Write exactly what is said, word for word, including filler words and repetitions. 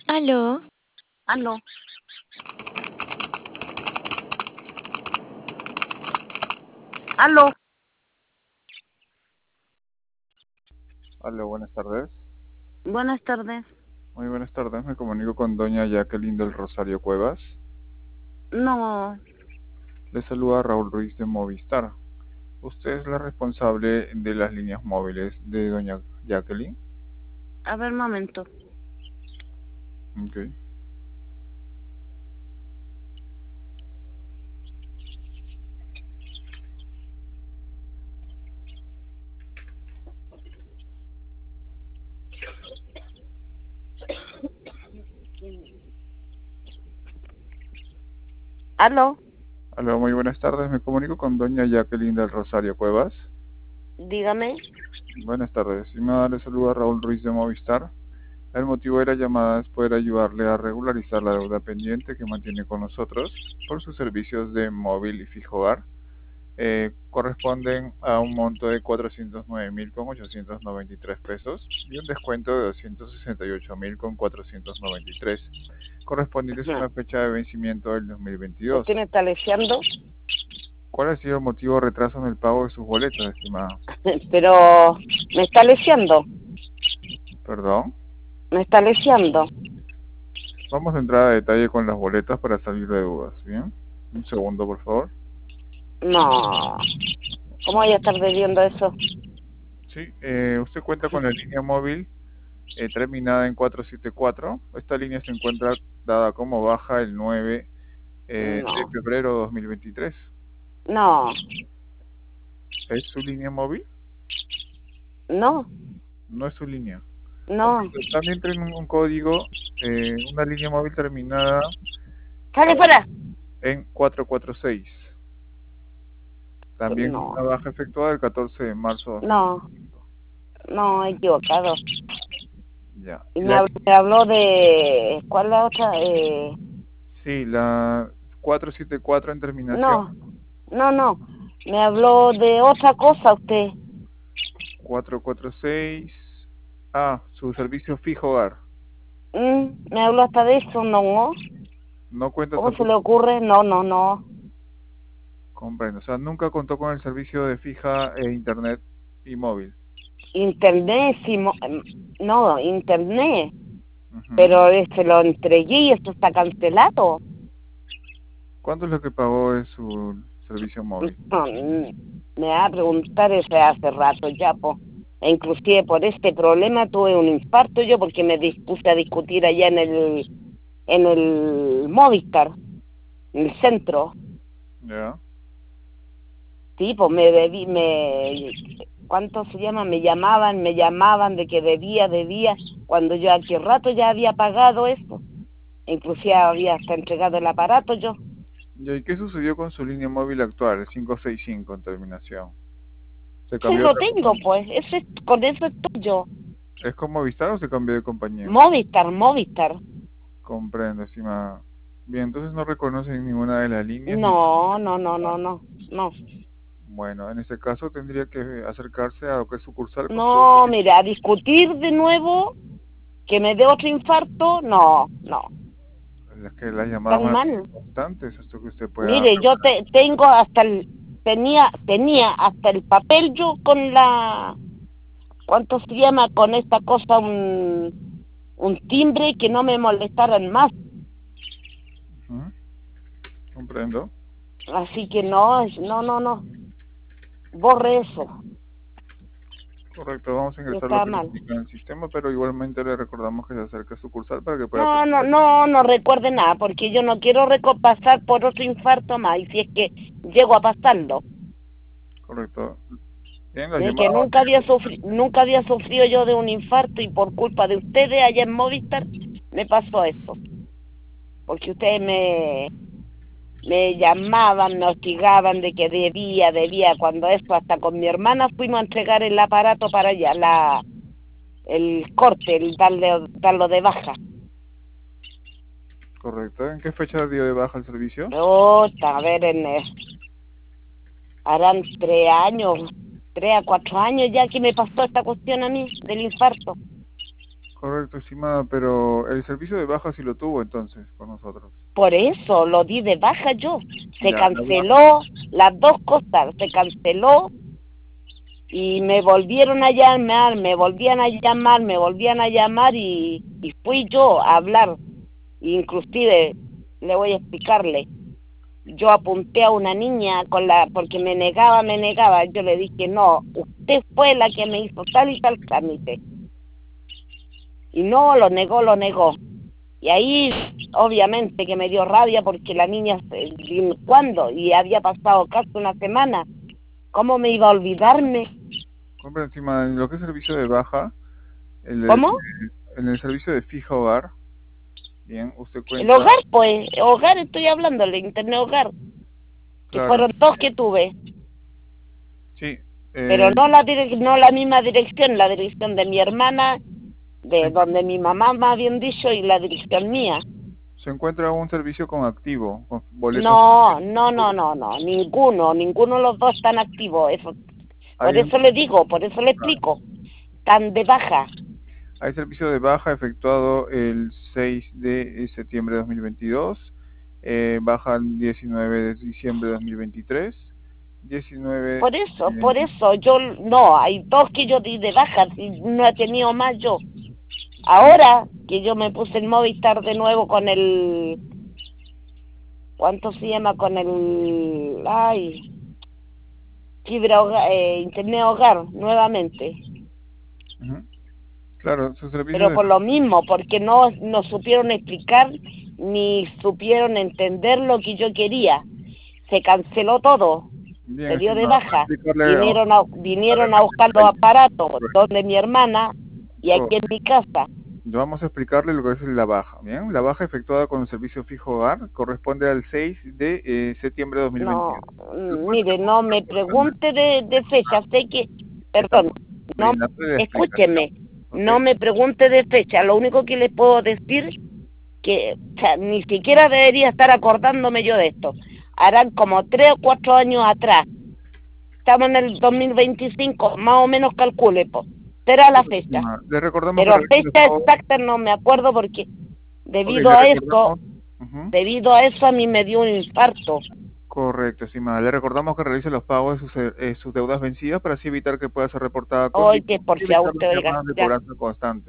Aló, Aló, aló, Hola, buenas tardes. buenas tardes. Muy buenas tardes. Me comunico con doña Jacqueline del Rosario Cuevas. No, Le saluda Raúl Ruiz de Movistar. ¿Usted es la responsable de las líneas móviles de doña Jacqueline? a ver, momento. Ok. Aló, Hola, muy buenas tardes. Me comunico con doña Jacqueline del Rosario Cuevas. dígame. Buenas tardes. Y me le saluda Raúl Ruiz de Movistar. El motivo de la llamada es poder ayudarle a regularizar la deuda pendiente que mantiene con nosotros por sus servicios de móvil y fijo hogar. Eh, corresponden a un monto de cuatrocientos nueve mil con ochocientos noventa y tres pesos y un descuento de doscientos sesenta y ocho mil con cuatrocientos noventa y tres, correspondientes a Ajá. la fecha de vencimiento del dos mil veintidós. ¿Usted me está leseando? ¿Cuál ha sido el motivo de retraso en el pago de sus boletas, estimada? Pero, ¿me está leseando? Perdón. ¿Me está leseando? Vamos a entrar a detalle con las boletas para salir de dudas, ¿bien? Un segundo, por favor. No, ¿cómo voy a estar bebiendo eso? Sí, eh, usted cuenta con la línea móvil eh, terminada en cuatrocientos setenta y cuatro. Esta línea se encuentra dada como baja el nueve eh, de No, febrero de dos mil veintitrés. no, ¿Es su línea móvil? no, No es su línea. Ok, no. pues también tiene un, un código, eh, una línea móvil terminada ¡Sale fuera! en cuatrocientos cuarenta y seis. También No, una baja efectuada el catorce de marzo de dos mil no, veinticinco. no, he equivocado. Ya. Y Y me, la, hab- me habló de... ¿Cuál es la otra? Eh, sí, la cuatrocientos setenta y cuatro en terminación, no, no, no. Me habló de otra cosa usted. cuatrocientos cuarenta y seis. Ah, su servicio fijo hogar. Mm, me habló hasta de eso, ¿no? No cuenta ¿Cómo se le tampoco. ocurre? No, no, no. Comprendo. O sea, nunca contó con el servicio de fija e internet y móvil. Internet, sí, mo- em, no, internet. Ujú. Pero eh, se lo entregué y esto está cancelado. ¿Cuánto es lo que pagó de su servicio móvil? No, mm, me va a preguntar eso hace rato ya, po. E inclusive por este problema tuve un infarto yo porque me dispuse a discutir allá en el, en el Movistar, en el centro. Ya. Sí, pues me debí, me, ¿cuánto se llama? Me llamaban, me llamaban de que debía, debía, cuando yo aquí rato ya había pagado eso. Inclusive había hasta entregado el aparato yo. Ya, ¿y qué sucedió con su línea móvil actual, el quinientos sesenta y cinco en terminación? ¿Se Sí, cambió a lo otra tengo, compañía? pues, ese, con eso estoy yo. ¿Es con Movistar o se cambió de compañía? Movistar, Movistar. Comprendo, estimada. Bien, entonces no reconoce ninguna de las líneas ni... No, no, no, no, no, no. Bueno, en este caso tendría que acercarse a lo que es sucursal con su No, documento. mira, a discutir de nuevo, que me dé otro infarto, no, no, Es que las llamadas tan van a ser mal. constantes hasta que usted pueda Mire, yo te, regularizar. tengo hasta el, tenía, tenía hasta el papel yo con la, ¿cuánto se llama? Con esta cosa, un, un timbre que no me molestaran más. Ujú. Comprendo. Así que no, no, no, no, borre eso, Correcto, vamos a ingresar lo está que nos mal. indica en el sistema, pero igualmente le recordamos que se acerque a sucursal para que pueda No, no, presentar. no, no recuerde nada, porque yo no quiero reco- pasar por otro infarto más, y si es que llego a pasarlo, Correcto. Bien, las de que llamadas van a nunca seguir había funcionando. sufrido, nunca había sufrido yo de un infarto y por culpa de ustedes allá en Movistar me pasó esto, porque ustedes me, me llamaban, me hostigaban de que debía, debía, cuando eso hasta con mi hermana fuimos a entregar el aparato para allá, la, el corte, el darle, darlo de baja. Correcto. ¿En qué fecha dio de baja el servicio? Otra, a ver, en, eh, harán tres años, tres a cuatro años ya que me pasó esta cuestión a mí del infarto. Correcto, estimada, pero el servicio de baja sí lo tuvo entonces con nosotros. Por eso lo di de baja yo. Se Ya, la baja. canceló las dos cosas, se canceló y me volvieron a llamar, me volvían a llamar, me volvían a llamar y, y fui yo a hablar. Inclusive, le voy a explicarle, yo apunté a una niña con la porque me negaba, me negaba, yo le dije, no, usted fue la que me hizo tal y tal trámite. Y no, lo negó, lo negó. Y ahí, obviamente, que me dio rabia porque la niña, ¿cuándo? Y había pasado casi una semana. ¿Cómo me iba a olvidarme? Compra encima en lo que es servicio de baja, el, el- ¿Cómo? en el servicio de fija hogar, bien, usted El cuenta, hogar, pues, hogar estoy hablando, el internet hogar, que claro, fueron dos que tuve, sí, pero eh, no la direc- no la misma dirección, la dirección de mi hermana, de se, donde mi mamá, más bien dicho, y la dirección mía. se encuentra un servicio con activo, con boletos. No, no, no, no, no, ninguno, ninguno de los dos están activos, eso, por Hay eso un, le digo, por eso le claro, explico, están de baja. hay servicio de baja efectuado el seis de septiembre de dos mil veintidós, eh, baja el diecinueve de diciembre de dos mil veintitrés, diecinueve, Por eso, eh, por eso, yo, no, hay dos que yo di de baja, y no he tenido más yo. Ahora que yo me puse el Movistar de nuevo con el, ¿cuánto se llama? Con el, ay, fibra hogar, eh, internet hogar, nuevamente. ujú. Claro, su servicio Pero de, por lo mismo, porque no, no supieron explicar ni supieron entender lo que yo quería. Se canceló todo, bien, se dio de estimado, vamos a baja. explicarle, vamos Vinieron a, a vinieron a explicarle buscar los aparatos donde mi hermana y aquí en mi casa. Vamos a explicarle lo que es la baja. Bien, la baja efectuada con el servicio fijo hogar corresponde al seis de eh, septiembre de No, dos mil veintidós. Se mm, encuentra mire, con no una me persona. pregunte de, de fecha, sé que, perdón, Estamos no, brindando la explicación. escúcheme, ¿Ok? no me pregunte de fecha, lo único que le puedo decir que, o sea, ni siquiera debería estar acordándome yo de esto. Harán como tres o cuatro años atrás, estamos en el dos mil veinticinco, más o menos calcule, pues, será la fecha, Estimada, le recordamos que pero realice los fecha pagos. exacta no me acuerdo porque Ok, debido le a eso, recordamos. Ujú. debido a eso a mí me dio un infarto. Correcto, estimada. Le recordamos que realice los pagos de sus, eh, sus deudas vencidas para así evitar que pueda ser reportada con Hoy que liquidez por y si a evitar las usted, oiga, llamadas de ya. cobranza constante.